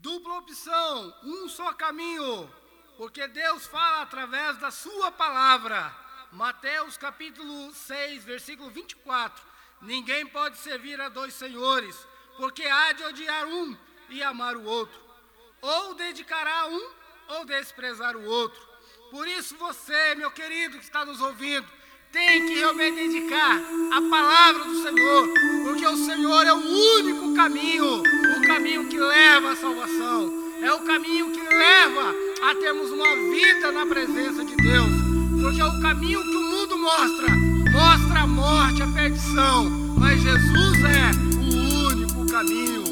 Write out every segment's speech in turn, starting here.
Dupla opção, um só caminho, porque Deus fala através da sua palavra. Mateus capítulo 6, versículo 24. Ninguém pode servir a dois senhores, porque há de odiar um e amar o outro, ou dedicará a um ou desprezar o outro. Por isso você, meu querido que está nos ouvindo, tem que realmente dedicar a palavra do Senhor, porque o Senhor é o único caminho, o caminho que leva à salvação, é o caminho que leva a termos uma vida na presença de Deus, porque é o caminho que o mundo mostra a morte, a perdição, mas Jesus é o único caminho.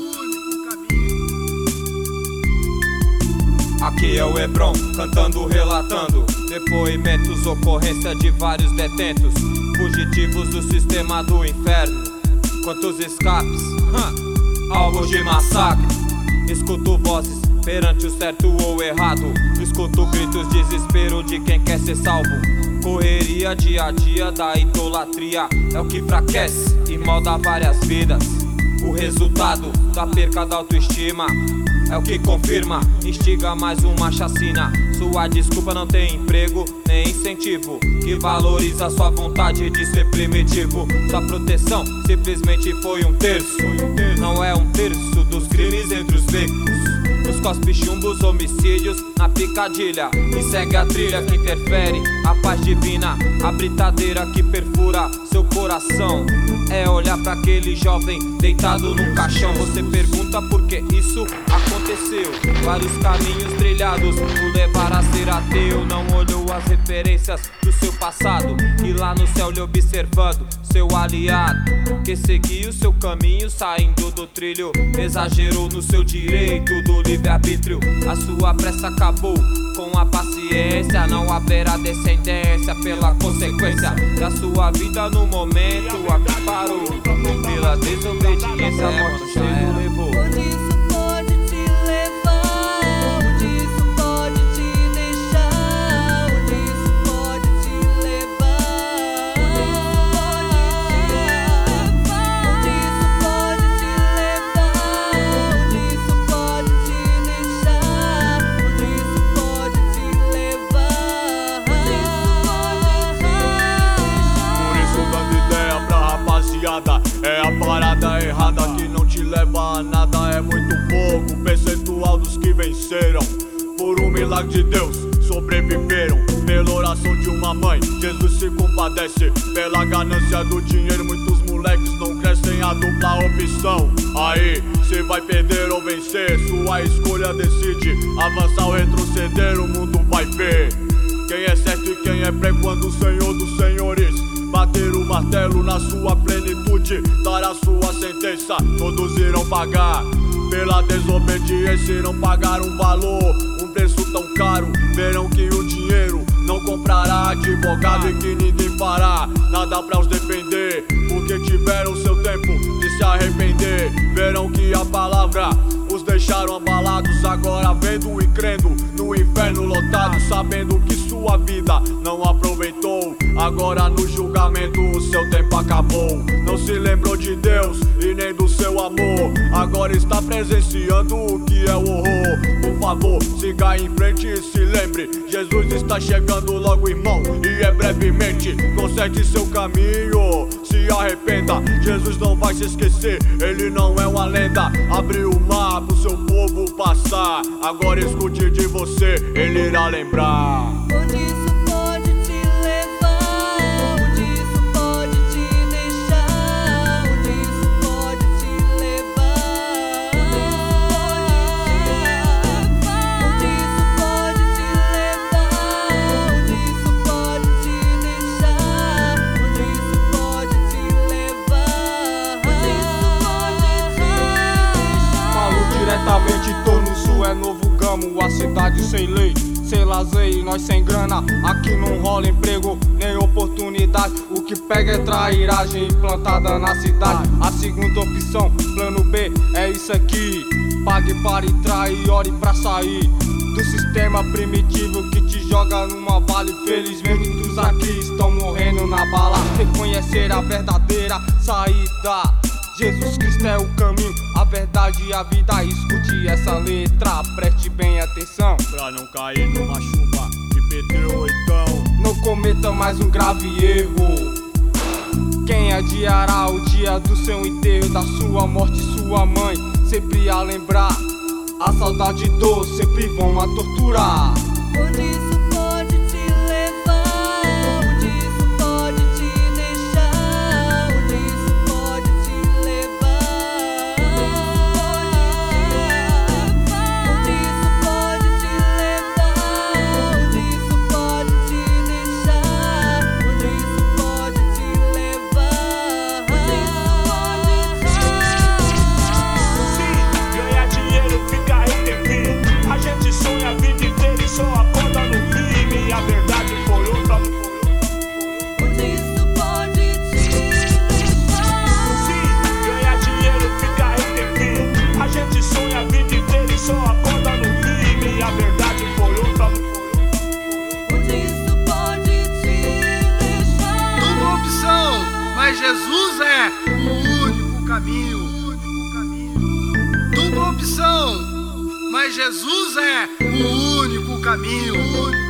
Aqui é o Hebron, cantando, relatando depoimentos, ocorrência de vários detentos, fugitivos do sistema do inferno. Quantos escapes, alvos de massacre. Escuto vozes perante o certo ou errado, escuto gritos, desespero de quem quer ser salvo. Correria dia a dia da idolatria é o que enfraquece e molda várias vidas. O resultado da perca da autoestima é o que confirma, instiga mais uma chacina. Sua desculpa não tem emprego, nem incentivo que valoriza sua vontade de ser primitivo. Sua proteção simplesmente foi um terço, não é um terço dos crimes entre os becos. Os cospe-chumbos, homicídios na picadilha, e segue a trilha que interfere a paz divina. A britadeira que perfura seu coração é olhar pra aquele jovem deitado num caixão. Você pergunta por que isso aconteceu. Vários caminhos trilhados o levar a ser ateu. Não olhou as referências do seu passado e lá no céu lhe observando seu aliado, que seguiu o seu caminho saindo do trilho. Exagerou no seu direito do livre-arbítrio. A sua pressa acabou com a paciência. Não haverá descendência pela consequência da sua vida no momento. Aqui parou pela desobediência, a morte cedo levou. Onde isso pode te levar? Onde isso pode te deixar? Onde isso pode te levar? Onde isso pode te levar? Onde isso pode te deixar? Onde isso pode te levar? Por isso dando ideia pra rapaziada, é a parada errada que não te leva a nada. É muito pouco o percentual dos que venceram. Por um milagre de Deus sobreviveram. Pela oração de uma mãe, Jesus se compadece. Pela ganância do dinheiro, muitos moleques não crescem. A dupla opção, aí cê vai perder ou vencer. Sua escolha decide, avançar ou retroceder. O mundo vai ver quem é certo e quem é pré, quando o Senhor dos Senhores bater o martelo na sua plenitude, dar a sua sentença. Todos irão pagar pela desobediência e não pagaram um valor, um preço tão caro. Verão que o dinheiro não comprará advogado e que ninguém fará nada pra os defender, porque tiveram seu tempo de se arrepender. Verão que a palavra os deixaram abalados, agora vendo e crendo no inferno lotado, sabendo que sua vida não aproveitou. Agora no julgamento o seu tempo acabou. Não se lembrou de Deus e nem do seu amor, agora está presenciando o que é o horror. Por favor, siga em frente e se lembre, Jesus está chegando logo, irmão, e é brevemente. Conserte seu caminho, se arrependa, Jesus não vai se esquecer, ele não é uma lenda. Abriu o mar pro seu povo passar, agora escute de você, ele irá lembrar. Onde isso pode te levar? Onde isso pode te deixar? Onde isso pode te levar? Onde isso pode te levar? Onde isso pode te deixar? Onde isso pode te levar? Onde isso pode te deixar? Falo diretamente, tô no sul, é Novo Gamo, a cidade sem lei, sem lazer e nós sem grana. Aqui não rola emprego, nem oportunidade. O que pega é trairagem implantada na cidade. A segunda opção, plano B, é isso aqui. Pague para entrar e ore pra sair do sistema primitivo que te joga numa vale. Felizmente muitos aqui estão morrendo na bala. Reconhecer a verdadeira saída Jesus Cristo é o caminho, a verdade e a vida. Escute essa letra, preste bem atenção, pra não cair numa chuva de pedreiro então. Não cometa mais um grave erro. Quem adiará o dia do seu enterro, da sua morte, sua mãe sempre a lembrar. A saudade e dor sempre vão a torturar. Onde isso pode te levar? Onde isso pode te deixar? Onde isso pode te levar? Onde isso pode te levar? Onde isso pode te deixar? Onde isso pode te levar? Onde isso pode Sim, ganhar dinheiro, ficar rico, enfim. A gente sonha a vida inteira e só acorda no crime. E a verdade foi outra. Onde isso pode te levar? Sim, ganhar dinheiro, ficar rico, enfim. A gente sonha a vida inteira e só acorda no crime. E a verdade foi outra. Onde isso pode te deixar? Dupla opção, mas Jesus é o único caminho. Dupla opção, mas Jesus é o único caminho.